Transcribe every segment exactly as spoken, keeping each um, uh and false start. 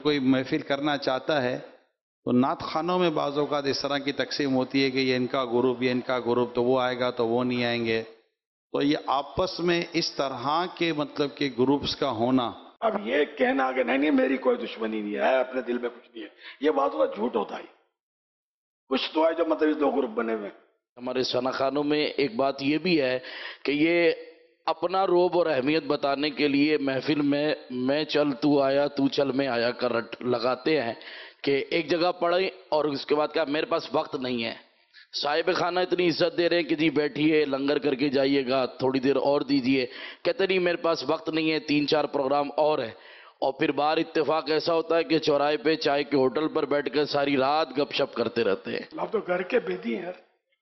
कोई महफिल करना चाहता है तो नात खानों में बाज़ औक़ात इस तरह की तकसीम होती है कि ये इनका ग्रुप, ये इनका ग्रुप, तो वो आएगा तो वो नहीं आएंगे। तो ये आपस में इस तरह के मतलब के ग्रुप्स का होना, अब ये कहना कि नहीं नहीं मेरी कोई दुश्मनी नहीं है, अपने दिल में कुछ नहीं है, ये बात का झूठ होता है। कुछ तो है जो मतलब इस दो ग्रुप बने हुए। हमारे सना खानों में एक बात ये भी है कि ये अपना रोब और अहमियत बताने के लिए महफिल में मैं चल तू आया तू चल मैं आया कर रट लगाते हैं कि एक जगह पढ़े और उसके बाद क्या मेरे पास वक्त नहीं है। साहिब खाना इतनी इज्जत दे रहे हैं कि जी बैठिए लंगर करके जाइएगा, थोड़ी देर और दीजिए, कहते नहीं मेरे पास वक्त नहीं है, तीन चार प्रोग्राम और है। और फिर बाहर इत्तेफाक ऐसा होता है कि चौराहे पे चाय के होटल पर बैठकर सारी रात गपशप करते रहते हैं। आप तो घर के बेदी हैं,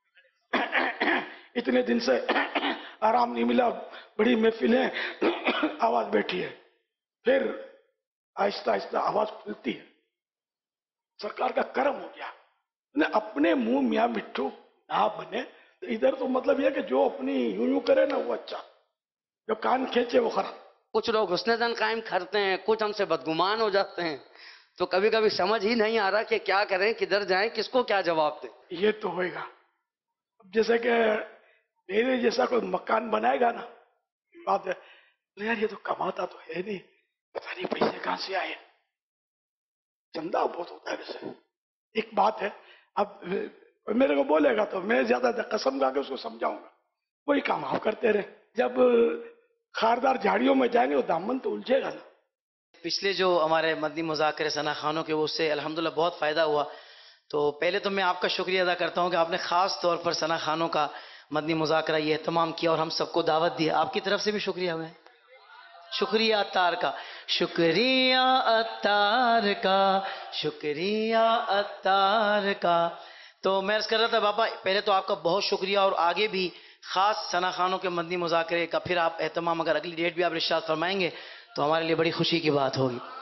इतने दिन से आराम नहीं मिला, बड़ी महफिल है, आवाज बैठी है, फिर आहिस्ता आहिस्ता आवाज खुलती है। सरकार का कर्म हो गया ने अपने मुंह मियाँ मिट्ठू ना बने। इधर तो मतलब यह कि जो अपनी यूं यूं करे ना वो अच्छा, जो कान खींचे वो खराब। कुछ लोग हुस्न-ए-ज़न कायम करते हैं, कुछ हमसे बदगुमान हो जाते हैं, तो कभी कभी समझ ही नहीं आ रहा कि क्या करें, किधर जाएं, किसको क्या जवाब दें। ये तो होएगा। जैसे कि मेरे जैसा कोई मकान बनाएगा ना, बात है यार ये तो कमाता तो है नहीं, पता नहीं पैसे कहां से आए, चंदा बहुत होता है। वैसे एक बात है, अब मेरे को बोलेगा तो मैं ज्यादा कसम खा के उसको समझाऊंगा, वही काम आप करते रहे। जब खारदार झाड़ियों में जाएंगे तो दामन तो उलझेगा ना। पिछले जो हमारे मदनी मुज़ाकरे सना खानों के, वो उससे अल्हम्दुलिल्लाह बहुत फ़ायदा हुआ। तो पहले तो मैं आपका शुक्रिया अदा करता हूं कि आपने ख़ास तौर पर सना खानों का मदनी मुज़ाकरा ये एहतमाम किया और हम सबको दावत दी। आपकी तरफ से भी शुक्रिया हुआ, शुक्रिया अत्तार का, शुक्रिया अत्तार का, शुक्रिया अत्तार का। तो मैं अर्ज़ कर रहा था बाबा, पहले तो आपका बहुत शुक्रिया, और आगे भी ख़ास सना खानों के मदनी मुज़ाकरे का फिर आप एहतमाम अगर अगली डेट भी आप इरशाद फरमाएंगे तो हमारे लिए बड़ी खुशी की बात होगी।